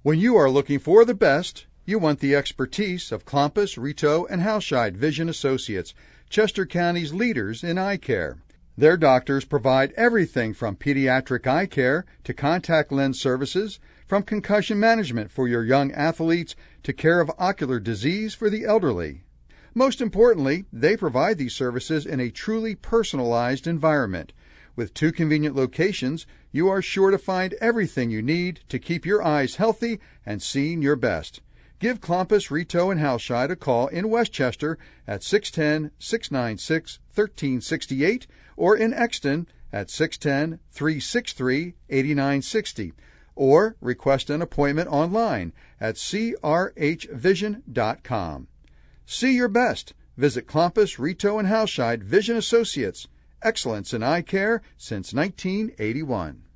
When you are looking for the best, you want the expertise of Klompus, Rito, and Halscheid Vision Associates, Chester County's leaders in eye care. Their doctors provide everything from pediatric eye care to contact lens services, from concussion management for your young athletes to care of ocular disease for the elderly. Most importantly, they provide these services in a truly personalized environment. With 2 convenient locations, you are sure to find everything you need to keep your eyes healthy and seeing your best. Give Klompus, Rito, and Halscheid a call in Westchester at 610-696-1368 or in Exton at 610-363-8960, or request an appointment online at crhvision.com. See your best. Visit Klompus, Rito, and Halscheid Vision Associates. Excellence in eye care since 1981.